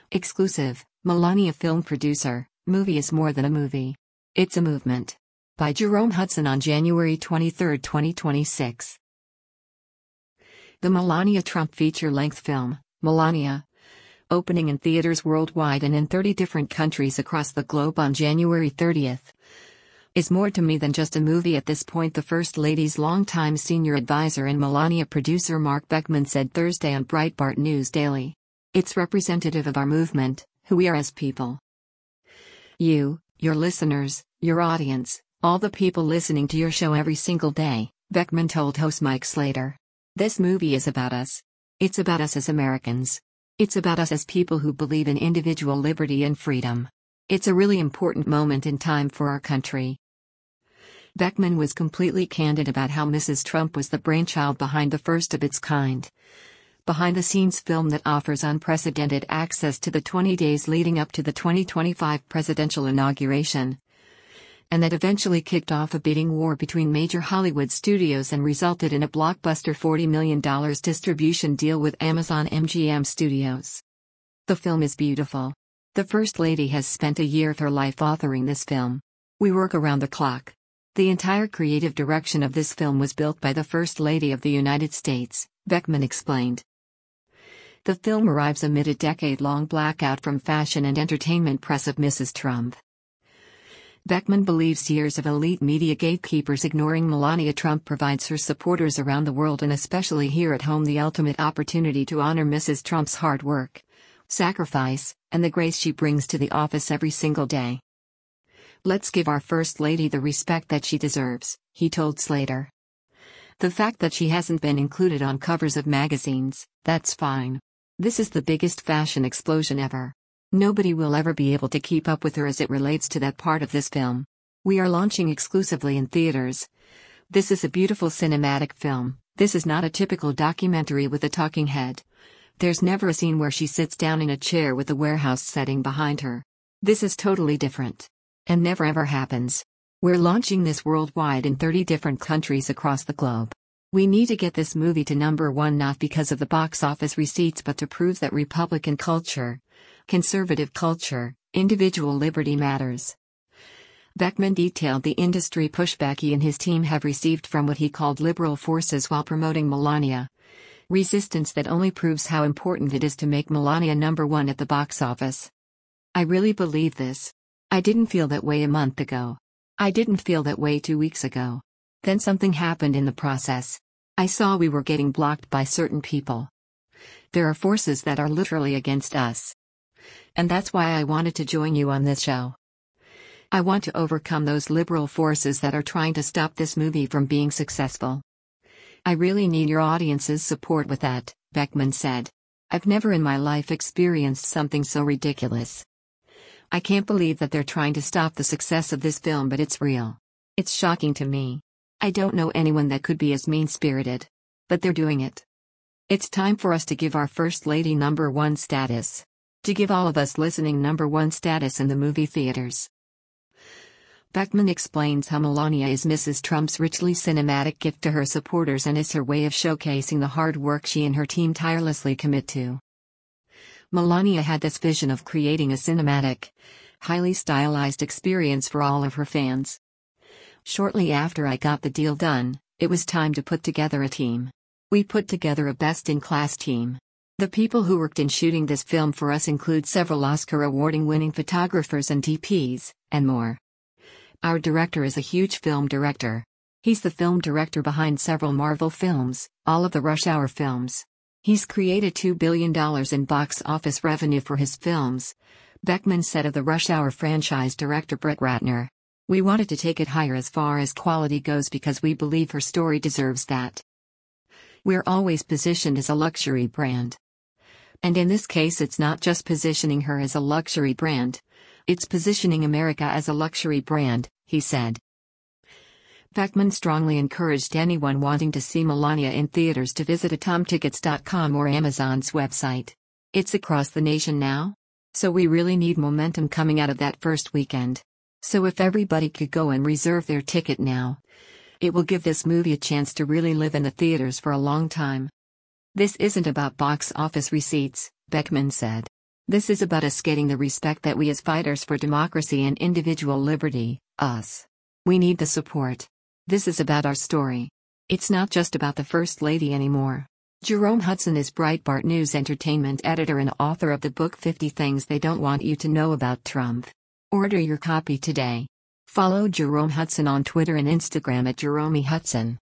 Exclusive, Melania film producer, movie is more than a movie. It's a movement. By Jerome Hudson on January 23, 2026. The Melania Trump feature-length film, Melania, opening in theaters worldwide and in 30 different countries across the globe on January 30th, is more to me than just a movie at this point, the First Lady's longtime senior advisor and Melania producer Mark Beckman said Thursday on Breitbart News Daily. It's representative of our movement, who we are as people. You, your listeners, your audience, all the people listening to your show every single day, Beckman told host Mike Slater. This movie is about us. It's about us as Americans. It's about us as people who believe in individual liberty and freedom. It's a really important moment in time for our country. Beckman was completely candid about how Mrs. Trump was the brainchild behind the first of its kind, behind-the-scenes film that offers unprecedented access to the 20 days leading up to the 2025 presidential inauguration, and that eventually kicked off a bidding war between major Hollywood studios and resulted in a blockbuster $40 million distribution deal with Amazon MGM Studios. The film is beautiful. The First Lady has spent a year of her life authoring this film. We work around the clock. The entire creative direction of this film was built by the First Lady of the United States, Beckman explained. The film arrives amid a decade-long blackout from fashion and entertainment press of Mrs. Trump. Beckman believes years of elite media gatekeepers ignoring Melania Trump provides her supporters around the world and especially here at home the ultimate opportunity to honor Mrs. Trump's hard work, sacrifice, and the grace she brings to the office every single day. Let's give our First Lady the respect that she deserves, he told Slater. The fact that she hasn't been included on covers of magazines, that's fine. This is the biggest fashion explosion ever. Nobody will ever be able to keep up with her as it relates to that part of this film. We are launching exclusively in theaters. This is a beautiful cinematic film. This is not a typical documentary with a talking head. There's never a scene where she sits down in a chair with a warehouse setting behind her. This is totally different. And never ever happens. We're launching this worldwide in 30 different countries across the globe. We need to get this movie to #1 not because of the box office receipts but to prove that Republican culture, conservative culture, individual liberty matters. Beckman detailed the industry pushback he and his team have received from what he called liberal forces while promoting Melania. Resistance that only proves how important it is to make Melania #1 at the box office. I really believe this. I didn't feel that way a month ago. I didn't feel that way 2 weeks ago. Then something happened in the process. I saw we were getting blocked by certain people. There are forces that are literally against us. And that's why I wanted to join you on this show. I want to overcome those liberal forces that are trying to stop this movie from being successful. I really need your audience's support with that, Beckman said. I've never in my life experienced something so ridiculous. I can't believe that they're trying to stop the success of this film, but it's real. It's shocking to me. I don't know anyone that could be as mean-spirited. But they're doing it. It's time for us to give our First Lady #1 status. To give all of us listening #1 status in the movie theaters. Beckman explains how Melania is Mrs. Trump's richly cinematic gift to her supporters and is her way of showcasing the hard work she and her team tirelessly commit to. Melania had this vision of creating a cinematic, highly stylized experience for all of her fans. Shortly after I got the deal done, it was time to put together a team. We put together a best-in-class team. The people who worked in shooting this film for us include several Oscar award-winning photographers and DPs, and more. Our director is a huge film director. He's the film director behind several Marvel films, all of the Rush Hour films. He's created $2 billion in box office revenue for his films, Beckman said of the Rush Hour franchise director Brett Ratner. We wanted to take it higher as far as quality goes because we believe her story deserves that. We're always positioned as a luxury brand. And in this case it's not just positioning her as a luxury brand. It's positioning America as a luxury brand, he said. Beckman strongly encouraged anyone wanting to see Melania in theaters to visit atomtickets.com or Amazon's website. It's across the nation now. So we really need momentum coming out of that first weekend. So if everybody could go and reserve their ticket now, it will give this movie a chance to really live in the theaters for a long time. This isn't about box office receipts, Beckman said. This is about us getting the respect that we as fighters for democracy and individual liberty, us. We need the support. This is about our story. It's not just about the First Lady anymore. Jerome Hudson is Breitbart News entertainment editor and author of the book 50 Things They Don't Want You to Know About Trump. Order your copy today. Follow Jerome Hudson on Twitter and Instagram at Jerome Hudson.